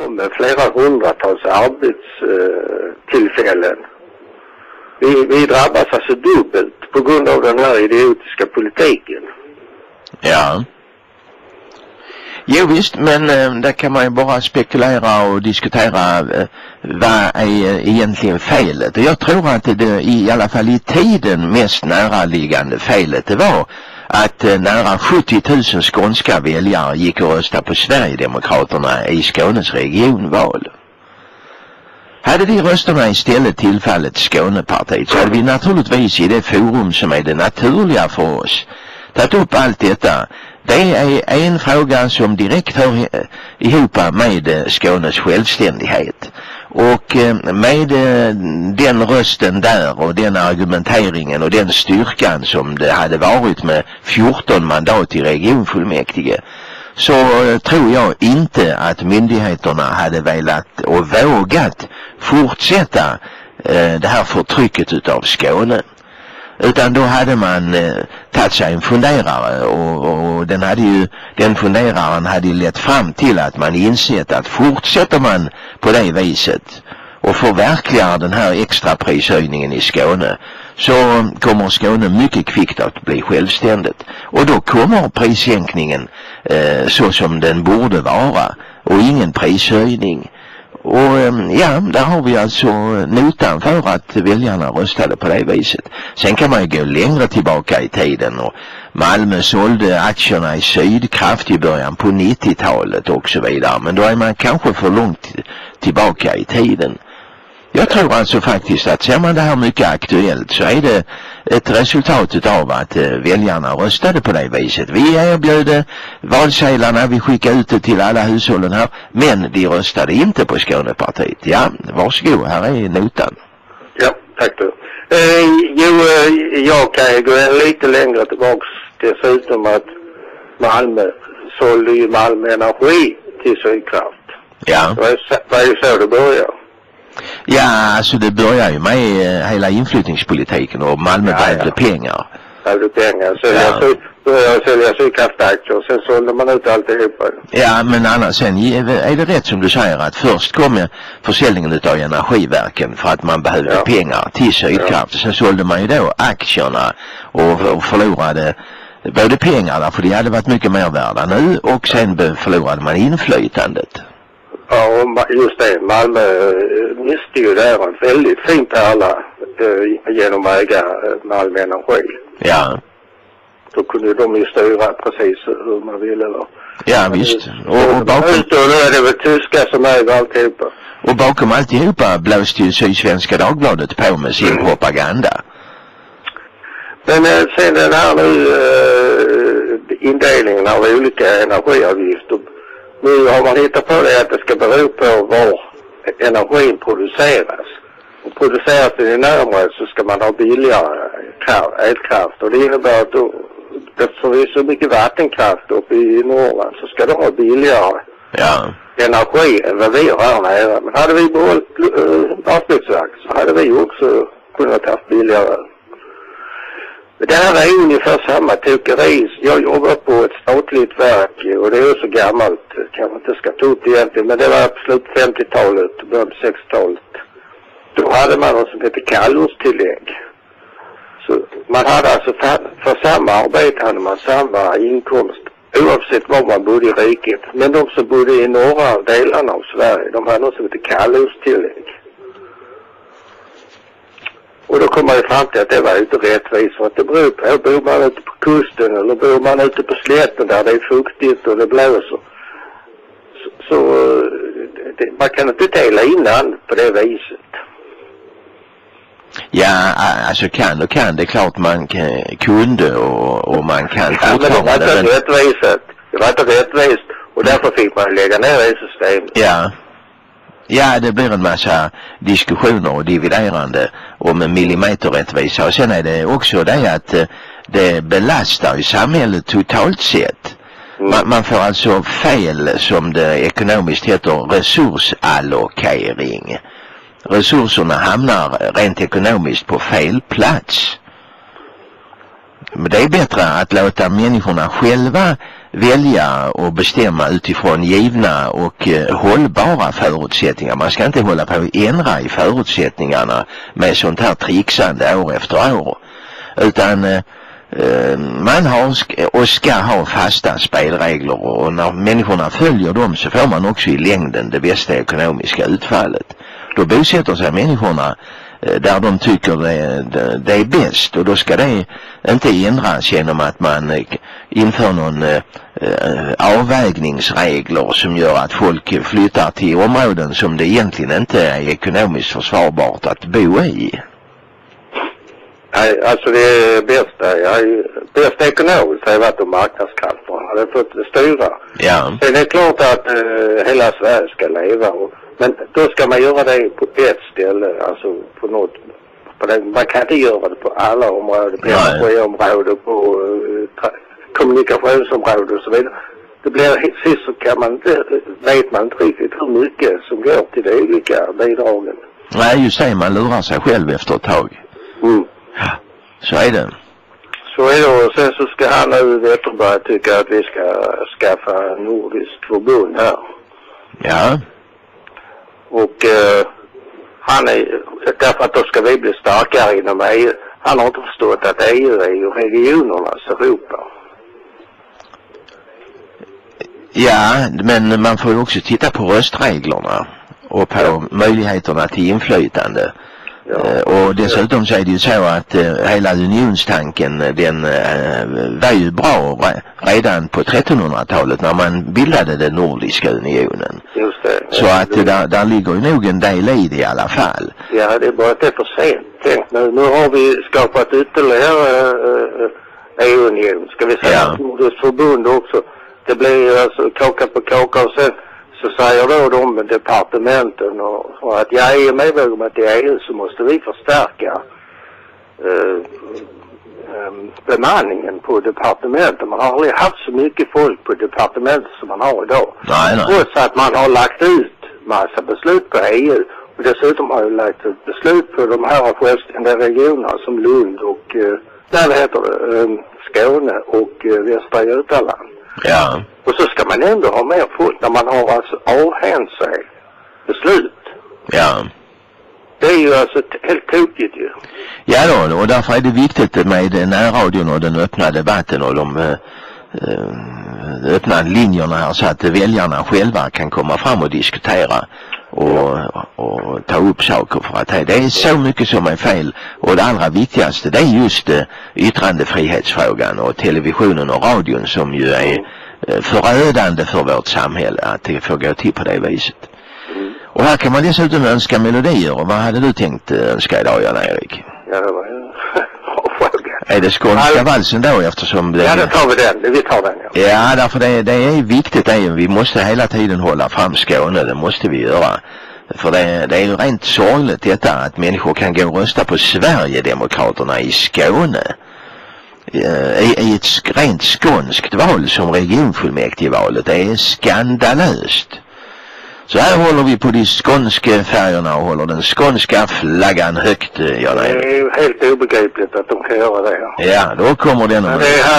med flera hundratals arbetstillfällen. Vi drabbas alltså dubbelt på grund av den här idiotiska politiken. Ja. Jo visst, men där kan man ju bara spekulera och diskutera vad är egentligen felet. Och jag tror att det i alla fall i tiden mest näraliggande felet det var att nära 70 000 skånska väljare gick och röstade på Sverigedemokraterna i Skånes regionval. Hade de rösterna istället tillfallet Skånepartiet så hade vi naturligtvis i det forum som är det naturliga för oss tagit upp allt detta. Det är en fråga som direkt hör ihop med Skånes självständighet. Och med den rösten där och den argumenteringen och den styrkan som det hade varit med 14 mandat i regionfullmäktige så tror jag inte att myndigheterna hade velat och vågat fortsätta det här förtrycket utav Skåne. Utan då hade man tagit sig en funderare och den funderaren hade lett fram till att man insett att fortsätter man på det viset och förverkligar den här extra prishöjningen i Skåne så kommer Skåne mycket kvickt att bli självständigt. Och då kommer prissänkningen så som den borde vara och ingen prishöjning. Och ja, där har vi alltså notan för att väljarna röstade på det viset. Sen kan man ju gå längre tillbaka i tiden och Malmö sålde aktierna i Sydkraft i början på 90-talet och så vidare. Men då är man kanske för långt tillbaka i tiden. Jag tror alltså faktiskt att ser man det här mycket aktuellt så är det ett resultat av att väljarna röstade på det viset. Vi erbjöd valsedlarna, vi skickade ut det till alla hushållen här, men de röstade inte på Skånepartiet. Ja, varsågod, här är notan. Ja, tack du. Jag kan gå lite längre tillbaks dessutom att Malmö sålde ju Malmö Energi till Sydkraft. Ja. Det var ju så det började. Ja, alltså det börjar ju med hela inflyttningspolitiken och Malmö behövde pengar. Behövde pengar, så jag sälja Sydkraftaktier och sen sålde man ut alltihopa. Ja, men annars sen är det rätt som du säger att först kom försäljningen utav energiverken för att man behövde pengar till Sydkraft. Sen sålde man ju då aktierna och förlorade både pengarna för de hade varit mycket mer värda nu och sen förlorade man inflytandet. Ja, och just det, Malmö miste ju där en väldigt fin pärla genom att äga Malmö Energi. Ja. Då kunde de ju styra precis hur man ville. Ja, visst. Och bakom... Nu är det väl tyska som äger alltihopa. Och bakom alltihopa blåste ju Sydsvenska Dagbladet på med sin propaganda. Men sen den här nu indelningen av olika energiavgifter. Nu har man hittat på det att det ska bero på var energin produceras. Och produceras den i närområdet så ska man ha billigare elkraft. Och det innebär att då, eftersom det är så mycket vattenkraft uppe i Norrland så ska de ha billigare energi än vad vi har här nere. Men hade vi behållit Barsebäcksverk så hade vi också kunnat ha billigare. Det här är ungefär samma tokeri. Jag jobbar på ett statligt verk och det är så gammalt, kanske inte ska ta upp egentligen, men det var på slutet 50-talet och början på 60-talet. Då hade man något som heter kallortstillägg. Så man hade alltså för samma arbete hade man samma inkomst oavsett var man bodde i riket. Men de som bodde i norra delarna av Sverige, de hade något som heter kallortstillägg. Och då kom man ju fram till att det var inte rättvist för att det beror på, bor man ute på kusten eller bor man ute på slätten där det är fuktigt och det blåser. Så man kan inte dela innan på det viset. Ja, alltså kan det är klart man kunde och man kan fortfarande. Men det var inte rättvist och därför fick man lägga ner det systemet. Ja. Ja, det blir en massa diskussioner och dividerande om millimeterrättvisa. Och sen är det också det att det belastar i samhället totalt sett. Man får alltså fel, som det ekonomiskt heter, resursallokering. Resurserna hamnar rent ekonomiskt på fel plats. Men det är bättre att låta människorna själva välja och bestämma utifrån givna och hållbara förutsättningar. Man ska inte hålla på att ändra i förutsättningarna med sånt här trixande år efter år. Utan man har och ska ha fasta spelregler, och när människorna följer dem så får man också i längden det bästa ekonomiska utfallet. Då bosätter sig människorna där de tycker det är bäst, och då ska det inte ändras genom att man inför någon avvägningsregler som gör att folk flyttar till områden som det egentligen inte är ekonomiskt försvarbart att bo i. Nej, alltså det bästa ekonomiskt har varit om marknadskrafterna hade fått styra. Ja. Sen är det klart att hela Sverige ska leva, men då ska man göra det på ett ställe, alltså på något. Man kan inte göra det på alla områden, på energiområdet, på kommunikationsområdet och så vidare. Det blir sist så kan man inte, vet man inte riktigt hur mycket som går till de olika bidragen. Nej, just det, man lurar sig själv efter ett tag. Ja, så är det. Så är det, och sen så ska han nu Wetterberg tycka att vi ska skaffa nordiskt förbund här. Ja. Och han är, därför att då ska vi bli starkare inom EU. Han har inte förstått att EU är ju regionernas Europa. Ja, men man får ju också titta på röstreglerna och på möjligheterna till inflytande. Ja. Och dessutom så är det ju så att hela unionstanken den var ju bra redan på 1300-talet när man bildade den nordiska unionen. Just det. Så att där ligger ju nog en del i det i alla fall. Ja, det är bara att det är för sent. Tänk nu har vi skapat ytterligare EU-union. Ska vi säga nordiskt förbund också. Det blir alltså kaka på kaka, och sen så säger då de departementen och att jag är medveten om att i EU så måste vi förstärka bemanningen på departementen. Man har aldrig haft så mycket folk på departementen som man har idag. Nej. Trots att man har lagt ut massa beslut på EU, och dessutom har ju lagt ut beslut på de här självständiga regionerna som Lund och där heter det Skåne och Västra Götaland. Ja. Och så ska man ändå ha mer folk när man har alltså avhänt sig beslut. Ja. Det är ju alltså helt tokigt ju. Ja då, och därför är det viktigt med närradion och den öppna debatten och de öppna linjerna här, så att väljarna själva kan komma fram och diskutera och ta upp saker, för att det är så mycket som är fel. Och det allra viktigaste, det är just yttrandefrihetsfrågan och televisionen och radion som ju är förödande för vårt samhälle att det får gå till på det viset. Och här kan man dessutom önska melodier. Och vad hade du tänkt önska idag, Jan-Erik? Ja, det var en fråga. Är det skånska valsen då, eftersom det... Ja, det tar vi den. Vi tar den, ja. Ja, därför det är viktigt. Vi måste hela tiden hålla fram Skåne. Det måste vi göra. För det är ju rent sorgligt detta att människor kan gå och rösta på Sverigedemokraterna i Skåne. I ett rent skånskt val som regionfullmäktigevalet. Det är skandalöst. Så här håller vi på de skånska färgerna och håller den skånska flaggan högt. Det är helt obegripligt att de kan göra det. Ja, då kommer den.